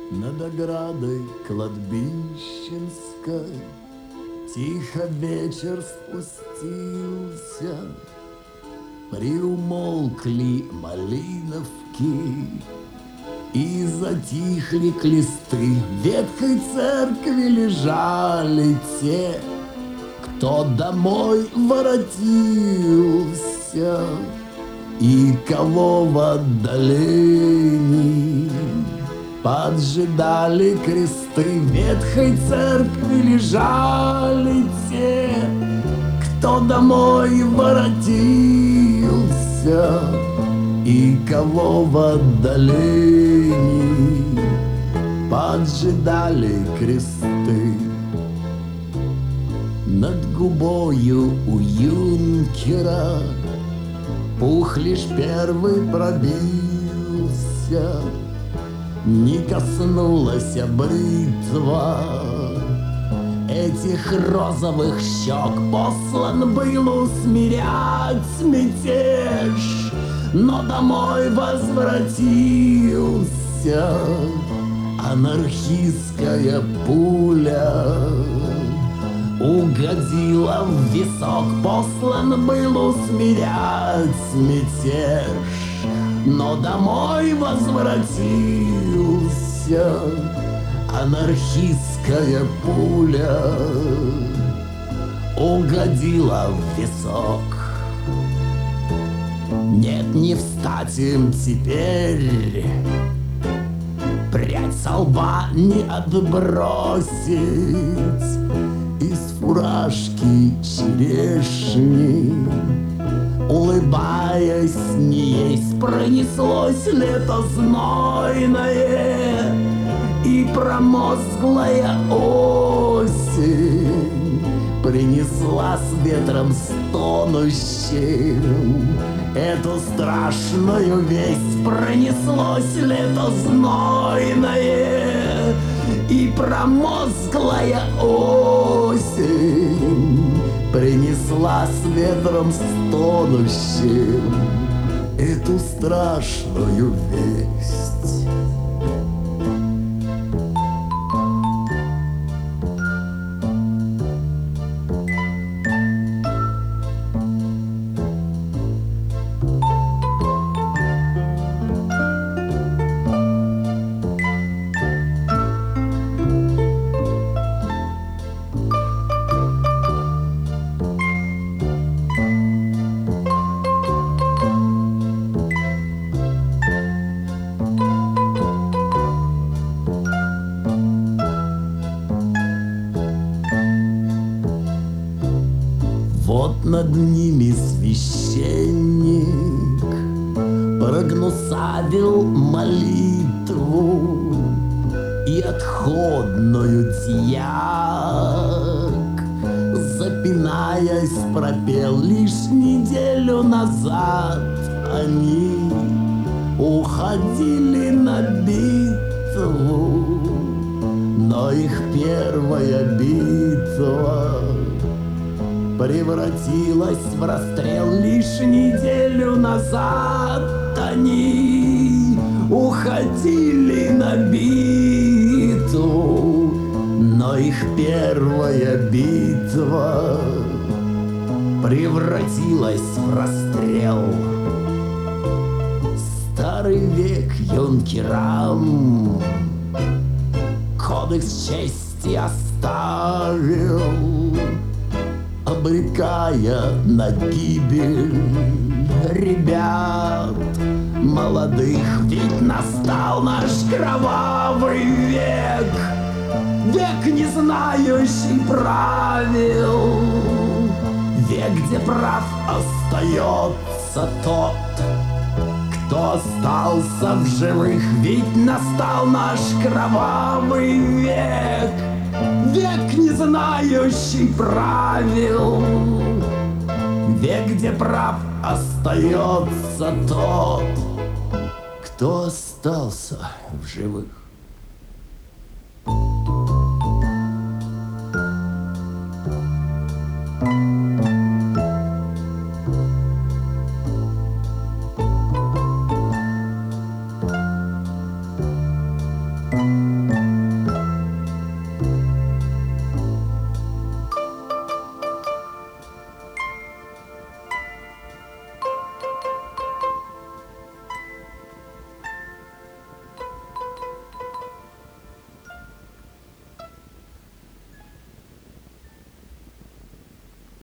Над оградой кладбищенской тихо вечер спустился, приумолкли малиновки и затихли клесты. В ветхой церкви лежали те, кто домой воротился, и кого в отдалении поджидали кресты. В ветхой церкви лежали те, кто домой воротился, и кого в отдалении поджидали кресты. Над губою у юнкера пух лишь первый пробился, не коснулась бритва этих розовых щек. Послан был усмирять мятеж, но домой возвратился анархистская пуля. Угодила в висок. Послан был усмирять мятеж, но домой возвратился анархистская пуля. Угодила в висок. Нет, не встать им теперь, прядь со лба не отбросить. Из фуражки черешни, улыбаясь, не есть, пронеслось лето знойное и промозглая осень принесла с ветром стонущим эту страшную весть. Пронеслось лето знойное и промозглая осень принесла с ветром стонущим эту страшную весть. Вот над ними священник прогнусавил молитву и отходную дьяк, запинаясь, пропел. Лишь неделю назад они уходили на битву, но их первая битва превратилась в расстрел. Лишь неделю назад они уходили на битву, но их первая битва превратилась в расстрел. Старый век юнкерам кодекс чести оставил, обрекая на гибель ребят молодых. Ведь настал наш кровавый век, век не знающий правил, век, где прав остается тот, кто остался в живых. Ведь настал наш кровавый век, век, не знающий правил, век, где прав остается тот, кто остался в живых.